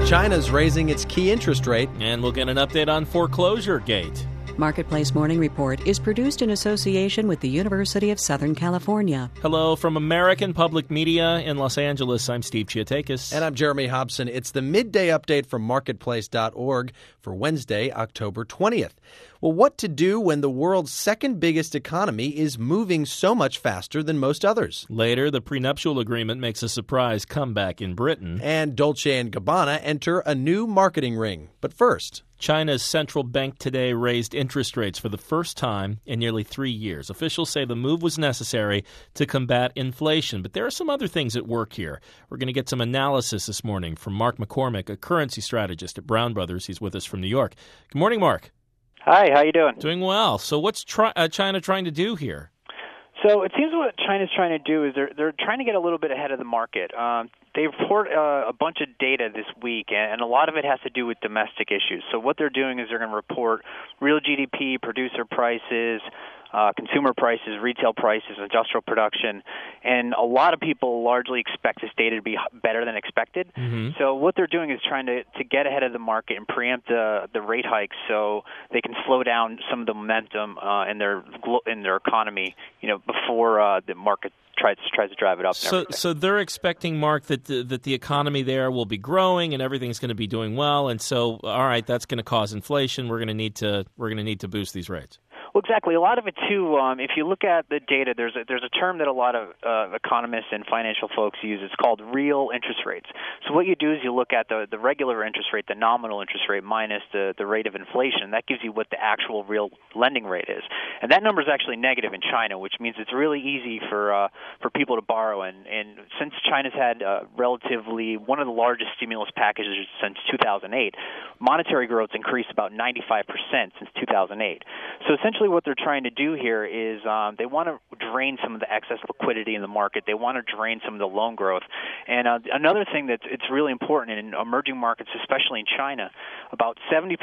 China's raising its key interest rate. And we'll get an update on Foreclosure Gate. Marketplace Morning Report is produced in association with the University of Southern California. Hello from American Public Media in Los Angeles. I'm Steve Chiotakis. And I'm Jeremy Hobson. It's the midday update from marketplace.org for Wednesday, October 20th. Well, what to do when the world's second biggest economy is moving so much faster than most others. Later, the prenuptial agreement makes a surprise comeback in Britain. And Dolce & Gabbana enter a new marketing ring. But first, China's central bank today raised interest rates for the first time in nearly 3 years. Officials say the move was necessary to combat inflation. But there are some other things at work here. We're going to get some analysis this morning from Mark McCormick, a currency strategist at Brown Brothers. He's with us from New York. Good morning, Mark. Hi, how you doing? Doing well. So what's China trying to do here? So it seems what China's trying to do is they're trying to get a little bit ahead of the market. They report a bunch of data this week, and a lot of it has to do with domestic issues. So what they're doing is they're going to report real GDP, producer prices, consumer prices, retail prices, industrial production, and a lot of people largely expect this data to be better than expected. Mm-hmm. So what they're doing is trying to get ahead of the market and preempt the rate hikes so they can slow down some of the momentum in their economy, before the market tries to drive it up. So they're expecting, Mark, that the economy there will be growing and everything's going to be doing well, and so all right, that's going to cause inflation. We're going to need to boost these rates. Well, exactly. A lot of it, too, if you look at the data, there's a term that a lot of economists and financial folks use. It's called real interest rates. So what you do is you look at the regular interest rate, the nominal interest rate, minus the rate of inflation. That gives you what the actual real lending rate is. And that number is actually negative in China, which means it's really easy for people to borrow. And since China's had relatively one of the largest stimulus packages since 2008, monetary growth increased about 95% since 2008. So essentially what they're trying to do here is they want to drain some of the excess liquidity in the market. They want to drain some of the loan growth. And another thing it's really important in emerging markets, especially in China, about 70%,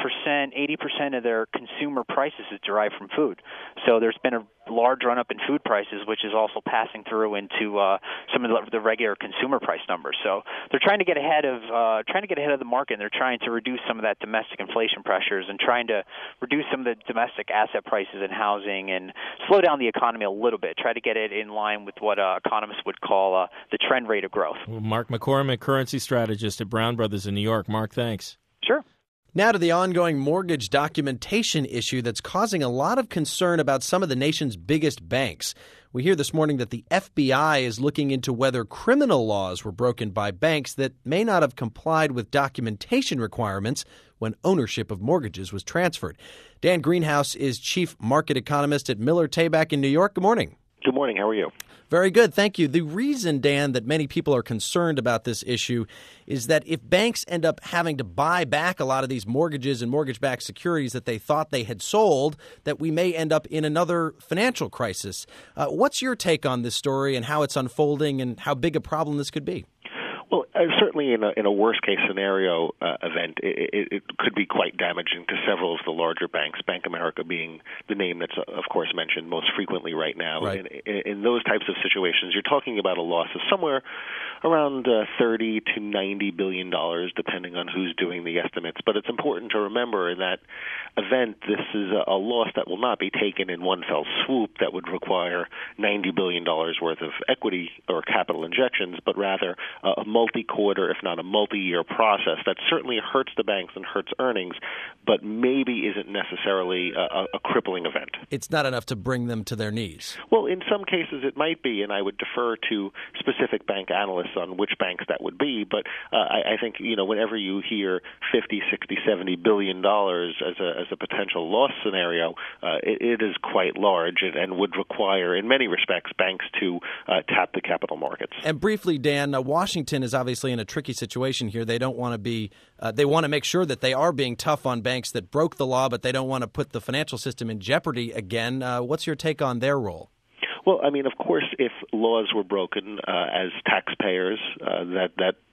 80% of their consumer prices is derived from food. So there's been a large run-up in food prices, which is also passing through into some of the regular consumer price numbers. So they're trying to get ahead of the market, and they're trying to reduce some of that domestic inflation pressures and trying to reduce some of the domestic asset prices in housing and slow down the economy a little bit, try to get it in line with what economists would call the trend rate of growth. Well, Mark McCormick, currency strategist at Brown Brothers in New York. Mark, thanks. Sure. Now to the ongoing mortgage documentation issue that's causing a lot of concern about some of the nation's biggest banks. We hear this morning that the FBI is looking into whether criminal laws were broken by banks that may not have complied with documentation requirements when ownership of mortgages was transferred. Dan Greenhouse is chief market economist at Miller Tabak in New York. Good morning. Good morning. How are you? Very good. Thank you. The reason, Dan, that many people are concerned about this issue is that if banks end up having to buy back a lot of these mortgages and mortgage-backed securities that they thought they had sold, that we may end up in another financial crisis. What's your take on this story and how it's unfolding and how big a problem this could be? Well, certainly in a worst-case scenario event, it could be quite damaging to several of the larger banks, Bank of America being the name that's, of course, mentioned most frequently right now. Right. In those types of situations, you're talking about a loss of somewhere around $30 to $90 billion, depending on who's doing the estimates. But it's important to remember in that event, this is a loss that will not be taken in one fell swoop that would require $90 billion worth of equity or capital injections, but rather a multi-quarter, if not a multi-year process that certainly hurts the banks and hurts earnings, but maybe isn't necessarily a crippling event. It's not enough to bring them to their knees. Well, in some cases it might be, and I would defer to specific bank analysts on which banks that would be, but I think, whenever you hear 50, 60, 70 billion dollars as a potential loss scenario, it is quite large and would require, in many respects, banks to tap the capital markets. And briefly, Dan, Washington is obviously in a tricky situation here. They don't want to be they want to make sure that they are being tough on banks that broke the law, but they don't want to put the financial system in jeopardy again. What's your take on their role? Well, I mean, of course, if laws were broken as taxpayers, that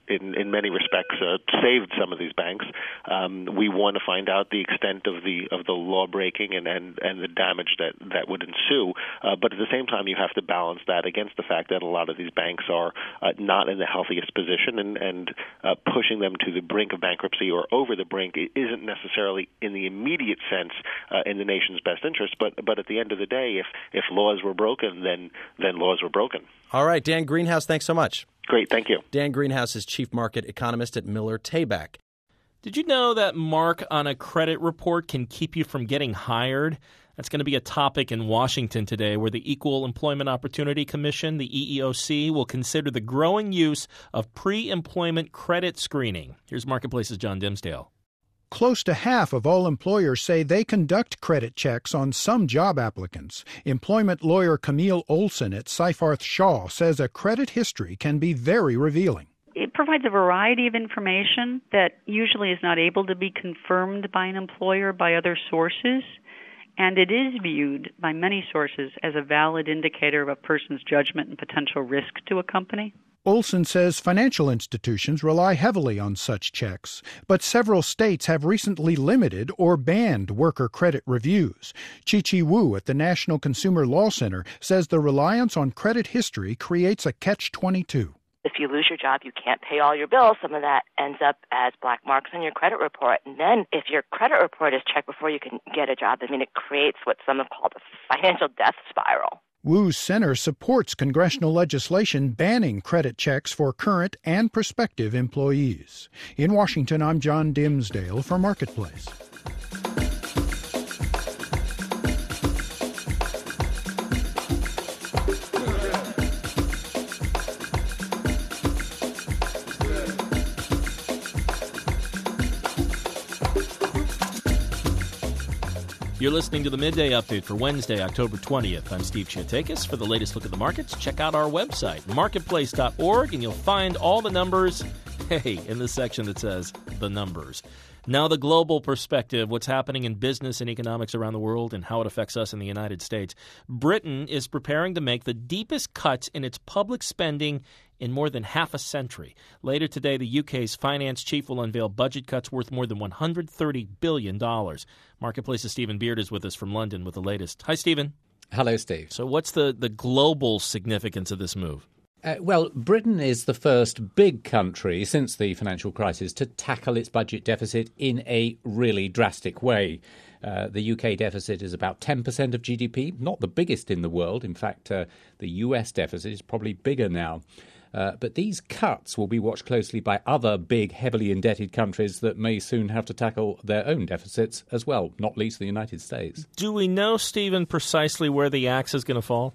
in many respects saved some of these banks. We want to find out the extent of the law breaking and the damage that would ensue. But at the same time, you have to balance that against the fact that a lot of these banks are not in the healthiest position, and pushing them to the brink of bankruptcy or over the brink isn't necessarily in the immediate sense in the nation's best interest. But at the end of the day, if laws were broken, then laws were broken. All right, Dan Greenhouse, thanks so much. Great, thank you. Dan Greenhouse is chief market economist at Miller Tabak. Did you know that mark on a credit report can keep you from getting hired? That's going to be a topic in Washington today, where the Equal Employment Opportunity Commission, the EEOC, will consider the growing use of pre-employment credit screening. Here's Marketplace's John Dimsdale. Close to half of all employers say they conduct credit checks on some job applicants. Employment lawyer Camille Olson at Seyfarth Shaw says a credit history can be very revealing. It provides a variety of information that usually is not able to be confirmed by an employer by other sources, and it is viewed by many sources as a valid indicator of a person's judgment and potential risk to a company. Olson says financial institutions rely heavily on such checks, but several states have recently limited or banned worker credit reviews. Chi-Chi Wu at the National Consumer Law Center says the reliance on credit history creates a catch-22. If you lose your job, you can't pay all your bills. Some of that ends up as black marks on your credit report. And then if your credit report is checked before you can get a job, it creates what some have called a financial death spiral. Wu's center supports congressional legislation banning credit checks for current and prospective employees. In Washington, I'm John Dimsdale for Marketplace. You're listening to the Midday Update for Wednesday, October 20th. I'm Steve Chiatakis. For the latest look at the markets, check out our website, marketplace.org, and you'll find all the numbers, in the section that says the numbers. Now the global perspective, what's happening in business and economics around the world and how it affects us in the United States. Britain is preparing to make the deepest cuts in its public spending in more than half a century. Later today, the UK's finance chief will unveil budget cuts worth more than $130 billion. Marketplace's Stephen Beard is with us from London with the latest. Hi, Stephen. Hello, Steve. So what's the global significance of this move? Well, Britain is the first big country since the financial crisis to tackle its budget deficit in a really drastic way. The UK deficit is about 10% of GDP, not the biggest in the world. In fact, the US deficit is probably bigger now. But these cuts will be watched closely by other big, heavily indebted countries that may soon have to tackle their own deficits as well, not least the United States. Do we know, Stephen, precisely where the axe is going to fall?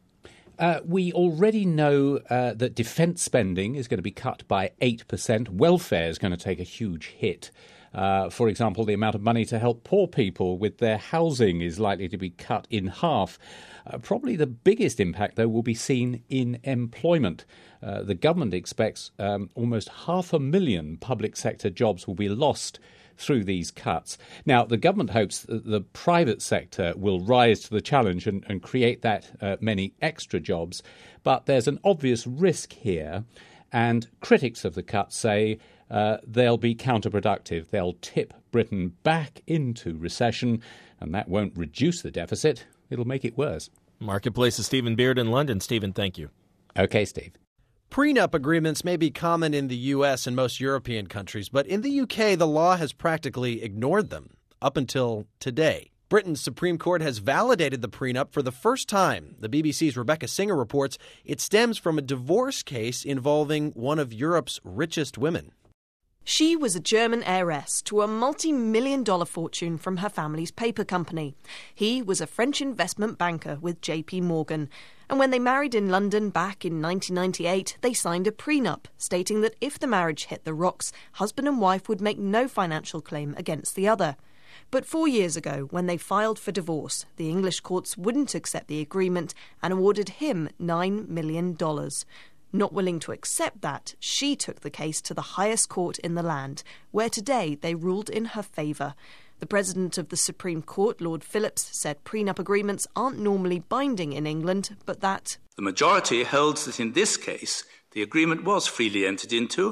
We already know that defence spending is going to be cut by 8%. Welfare is going to take a huge hit. For example, the amount of money to help poor people with their housing is likely to be cut in half. Probably the biggest impact, though, will be seen in employment. The government expects almost 500,000 public sector jobs will be lost through these cuts. Now, the government hopes that the private sector will rise to the challenge and create that many extra jobs. But there's an obvious risk here, and critics of the cuts say they'll be counterproductive. They'll tip Britain back into recession, and that won't reduce the deficit. It'll make it worse. Marketplace's Stephen Beard in London. Stephen, thank you. Okay, Steve. Prenup agreements may be common in the U.S. and most European countries, but in the U.K., the law has practically ignored them up until today. Britain's Supreme Court has validated the prenup for the first time. The BBC's Rebecca Singer reports it stems from a divorce case involving one of Europe's richest women. She was a German heiress to a multi-million-dollar fortune from her family's paper company. He was a French investment banker with JP Morgan. And when they married in London back in 1998, they signed a prenup, stating that if the marriage hit the rocks, husband and wife would make no financial claim against the other. But 4 years ago, when they filed for divorce, the English courts wouldn't accept the agreement and awarded him $9 million. Not willing to accept that, she took the case to the highest court in the land, where today they ruled in her favour. The President of the Supreme Court, Lord Phillips, said prenup agreements aren't normally binding in England, but that the majority held that in this case the agreement was freely entered into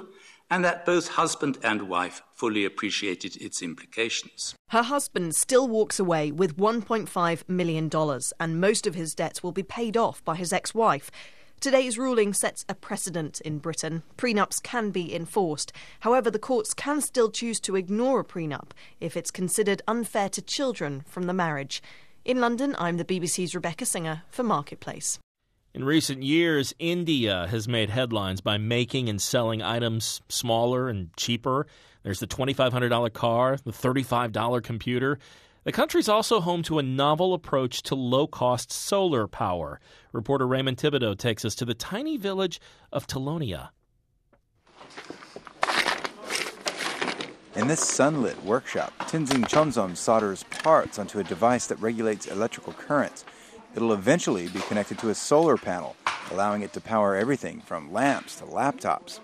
and that both husband and wife fully appreciated its implications. Her husband still walks away with $1.5 million, and most of his debts will be paid off by his ex-wife. Today's ruling sets a precedent in Britain. Prenups can be enforced. However, the courts can still choose to ignore a prenup if it's considered unfair to children from the marriage. In London, I'm the BBC's Rebecca Singer for Marketplace. In recent years, India has made headlines by making and selling items smaller and cheaper. There's the $2,500 car, the $35 computer. The country's also home to a novel approach to low-cost solar power. Reporter Raymond Thibodeau takes us to the tiny village of Talonia. In this sunlit workshop, Tenzing Chonzom solders parts onto a device that regulates electrical currents. It'll eventually be connected to a solar panel, allowing it to power everything from lamps to laptops.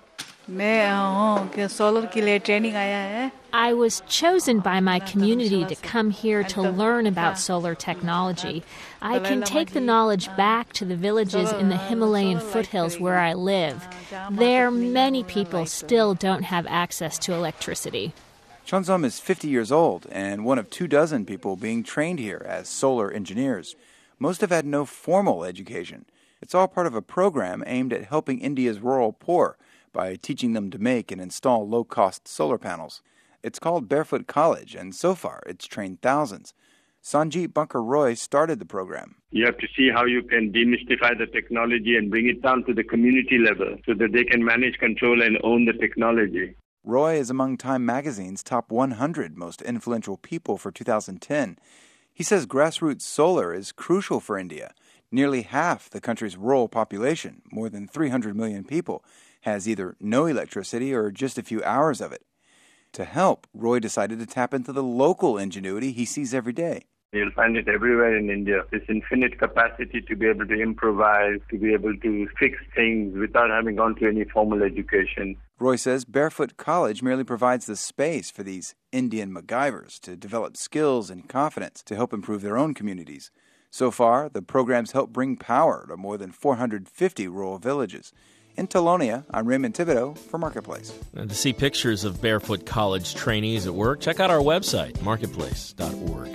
I was chosen by my community to come here to learn about solar technology. I can take the knowledge back to the villages in the Himalayan foothills where I live. There, many people still don't have access to electricity. Chonzom is 50 years old and one of 24 people being trained here as solar engineers. Most have had no formal education. It's all part of a program aimed at helping India's rural poor by teaching them to make and install low-cost solar panels. It's called Barefoot College, and so far it's trained thousands. Sanjeet Bankar Roy started the program. You have to see how you can demystify the technology and bring it down to the community level so that they can manage, control, and own the technology. Roy is among Time magazine's top 100 most influential people for 2010. He says grassroots solar is crucial for India. Nearly half the country's rural population, more than 300 million people, has either no electricity or just a few hours of it. To help, Roy decided to tap into the local ingenuity he sees every day. You'll find it everywhere in India. This infinite capacity to be able to improvise, to be able to fix things without having gone to any formal education. Roy says Barefoot College merely provides the space for these Indian MacGyvers to develop skills and confidence to help improve their own communities. So far, the program's helped bring power to more than 450 rural villages. In Talonia, I'm Raymond Thibodeau for Marketplace. And to see pictures of Barefoot College trainees at work, check out our website, marketplace.org.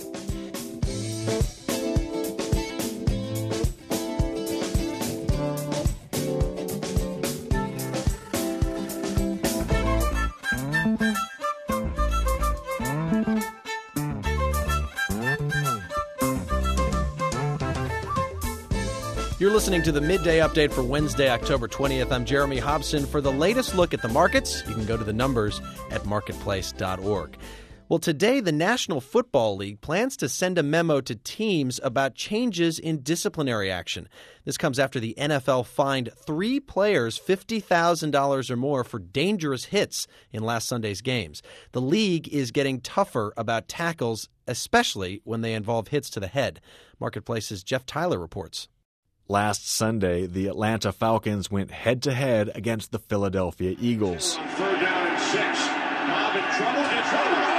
You're listening to the Midday Update for Wednesday, October 20th. I'm Jeremy Hobson. For the latest look at the markets, you can go to the numbers at marketplace.org. Well, today, the National Football League plans to send a memo to teams about changes in disciplinary action. This comes after the NFL fined 3 players $50,000 or more for dangerous hits in last Sunday's games. The league is getting tougher about tackles, especially when they involve hits to the head. Marketplace's Jeff Tyler reports. Last Sunday, the Atlanta Falcons went head-to-head against the Philadelphia Eagles. On 3rd down and 6. Cobb in trouble. It's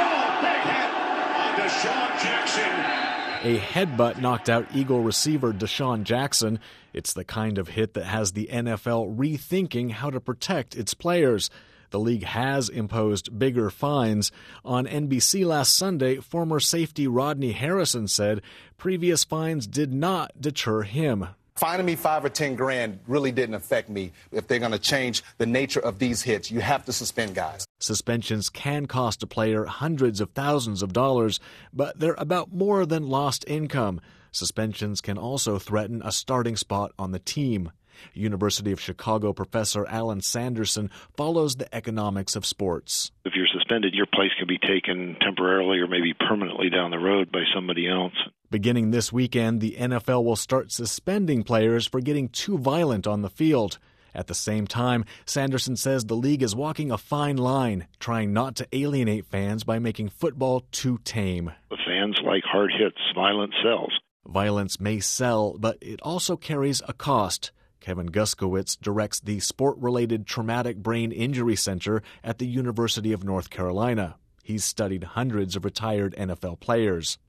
a big hit on Deshaun Jackson. A headbutt knocked out Eagle receiver Deshaun Jackson. It's the kind of hit that has the NFL rethinking how to protect its players. The league has imposed bigger fines. On NBC last Sunday, former safety Rodney Harrison said previous fines did not deter him. Fining me $5 or $10 really didn't affect me. If they're going to change the nature of these hits, you have to suspend guys. Suspensions can cost a player hundreds of thousands of dollars, but they're about more than lost income. Suspensions can also threaten a starting spot on the team. University of Chicago professor Alan Sanderson follows the economics of sports. If you're suspended, your place can be taken temporarily or maybe permanently down the road by somebody else. Beginning this weekend, the NFL will start suspending players for getting too violent on the field. At the same time, Sanderson says the league is walking a fine line, trying not to alienate fans by making football too tame. The fans like hard hits. Violence sells. Violence may sell, but it also carries a cost. Kevin Guskowitz directs the Sport-Related Traumatic Brain Injury Center at the University of North Carolina. He's studied hundreds of retired NFL players.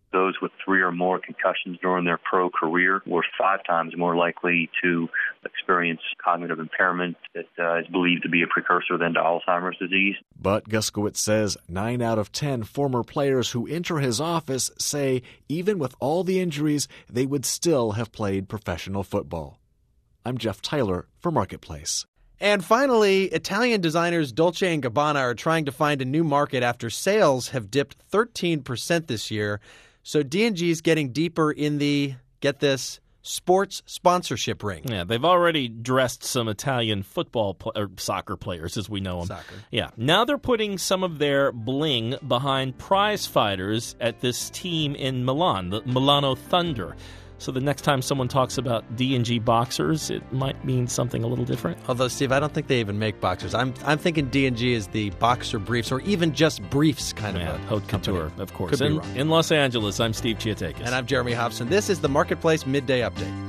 those with 3 or more concussions during their pro career were 5 times more likely to experience cognitive impairment that is believed to be a precursor then to Alzheimer's disease. But Guskiewicz says 9 out of 10 former players who enter his office say even with all the injuries, they would still have played professional football. I'm Jeff Tyler for Marketplace. And finally, Italian designers Dolce & Gabbana are trying to find a new market after sales have dipped 13% this year. So D&G is getting deeper in the, get this, sports sponsorship ring. Yeah, they've already dressed some Italian football or soccer players as we know them. Soccer. Yeah, now they're putting some of their bling behind prize fighters at this team in Milan, the Milano Thunder. So the next time someone talks about D&G boxers, it might mean something a little different. Although, Steve, I don't think they even make boxers. I'm thinking D&G is the boxer briefs or even just briefs kind of a haute couture, of course. Could be wrong. In Los Angeles, I'm Steve Chiatakis. And I'm Jeremy Hobson. This is the Marketplace Midday Update.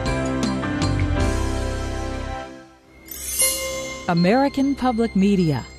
American Public Media